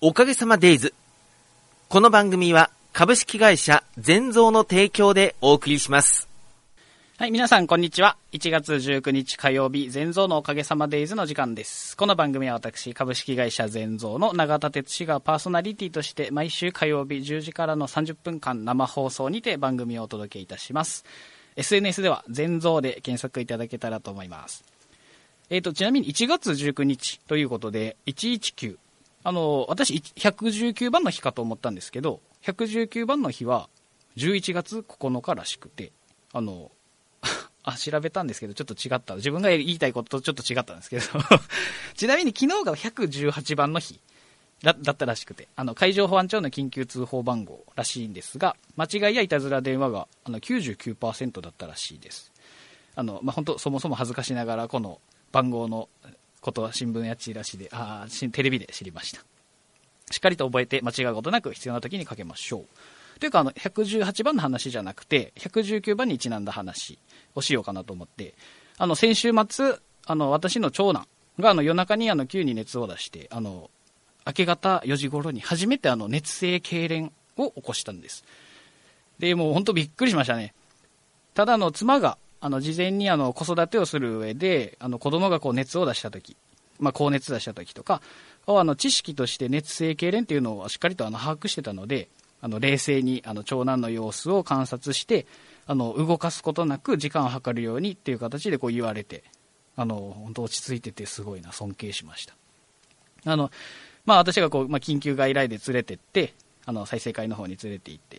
おかげさまデイズ。この番組は株式会社全蔵の提供でお送りします。 はい、皆さんこんにちは。1月19日火曜日、全蔵のおかげさまデイズの時間です。この番組は私、株式会社全蔵の永田哲司がパーソナリティとして毎週火曜日10時からの30分間生放送にて番組をお届けいたします。SNS では全蔵で検索いただけたらと思います。ちなみに1月19日ということで、119。私、119番の日かと思ったんですけど、119番の日は11月9日らしくて、調べたんですけど、ちょっと違った。自分が言いたいこととちょっと違ったんですけど、ちなみに昨日が118番の日だったらしくて、海上保安庁の緊急通報番号らしいんですが、間違いやいたずら電話が99% だったらしいです。本当そもそも恥ずかしながらこの番号のことは新聞やチラシで、テレビで知りました。しっかりと覚えて間違うことなく必要な時にかけましょう。というか118番の話じゃなくて119番にちなんだ話をしようかなと思って、先週末私の長男が夜中に急に熱を出して明け方4時頃に初めて熱性痙攣を起こしたんです。でもう本当びっくりしましたね。ただ妻が事前に子育てをする上で子供が熱を出した時、高熱出した時とか知識として熱性痙攣っていうのをしっかりと把握してたので、冷静に長男の様子を観察して動かすことなく時間を計るようにっていう形で言われて、本当落ち着いててすごいな、尊敬しました。私が緊急外来で連れてって再生会の方に連れて行って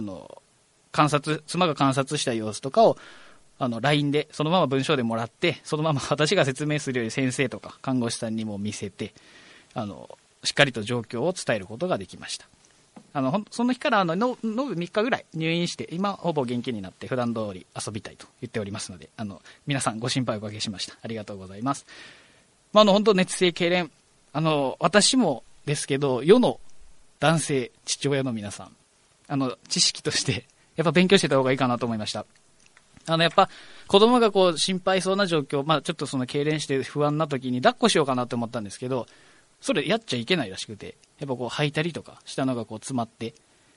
妻が観察した様子とかをLINE でそのまま文章でもらって、そのまま私が説明するより先生とか看護師さんにも見せてしっかりと状況を伝えることができました。その日から延べ3日ぐらい入院して、今ほぼ元気になって普段通り遊びたいと言っておりますので、皆さんご心配おかけしました。ありがとうございます。本当熱性痙攣、私もですけど世の男性父親の皆さん知識としてやっぱ勉強してた方がいいかなと思いました。やっぱ子供が心配そうな状況、ちょっとその痙攣して不安な時に抱っこしようかなと思ったんですけど、それやっちゃいけないらしくて、やっぱ吐いたりとかしたのが詰まって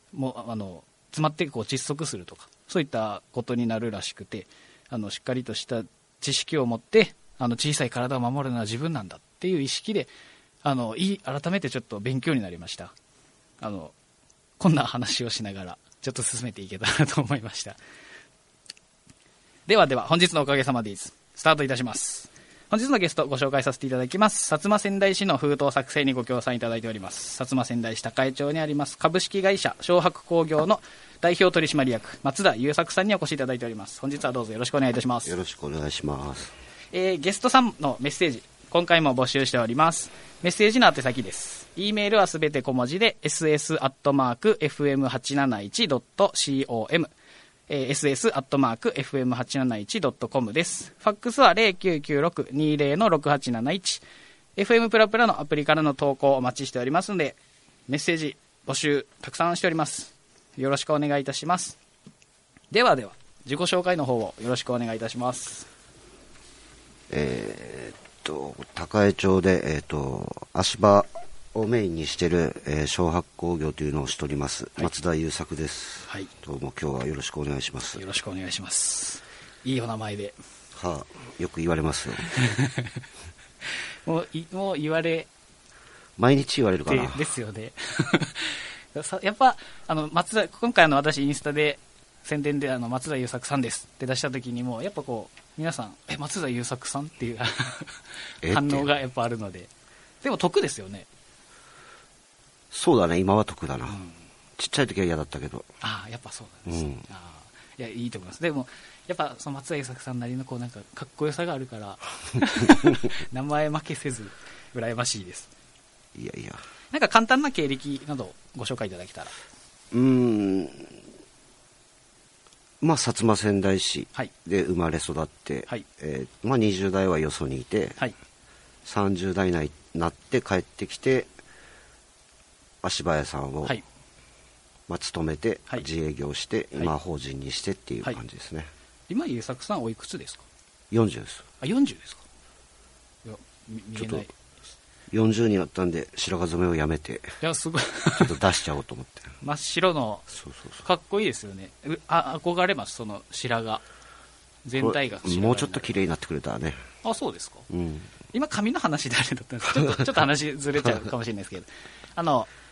窒息するとか、そういったことになるらしくて、しっかりとした知識を持って小さい体を守るのは自分なんだっていう意識で改めてちょっと勉強になりました。こんな話をしながらちょっと進めていけたらと思いました。では本日のおかげさまでスタートいたします。本日のゲストご紹介させていただきます。薩摩川内市の封筒作成にご協賛いただいております、薩摩川内市高江町にあります株式会社小白工業の代表取締役松田優作さんにお越しいただいております。本日はどうぞよろしくお願いいたします。 よろしくお願いします。 ゲストさんのメッセージ今回も募集しております。メッセージの宛先です。 E メールはすべて小文字で ss@fm871.com ss@fm871.com です。ファックスは 0996-20-6871。FM プラプラのアプリからの投稿お待ちしておりますので、メッセージ募集たくさんしております。よろしくお願いいたします。では自己紹介の方をよろしくお願いいたします。 高江町で足場をメインにしている、小白工業というのをしております、松田優作です。はい、どうも今日はよろしくお願いします。 よろしくお願いします。いいお名前で。 よく言われますよ。 もう言われ毎日言われるかな。 ですよね。やっぱ今回私インスタで宣伝で松田優作さんですって出した時にもやっぱ皆さん松田優作さんっていう反応がやっぱあるので、でも得ですよね。 そうだね、今は得だな、ちっちゃい時は嫌だったけど。 やっぱそうなんですね、いやいいと思います。でもやっぱその松田優作さんなりのなんかかっこよさがあるから名前負けせず羨ましいです。 いやなんか簡単な経歴などご紹介いただけたら。 薩摩川内市で生まれ育って、20代はよそにいて、30代になって帰ってきて足場屋さんを、勤めて自営業して、今法人にしてっていう感じですね。 今優作さんおいくつですか？ 40です。 40ですか？いや見えない。 40になったんで白髪染めをやめて、 いやすごいちょっと出しちゃおうと思って真っ白の、かっこいいですよね。憧れます、その白髪全体が。 もうちょっと綺麗になってくれたらね。 あ、そうですか。 うん、 今髪の話であれだったんですけどちょっと話ずれちゃうかもしれないですけど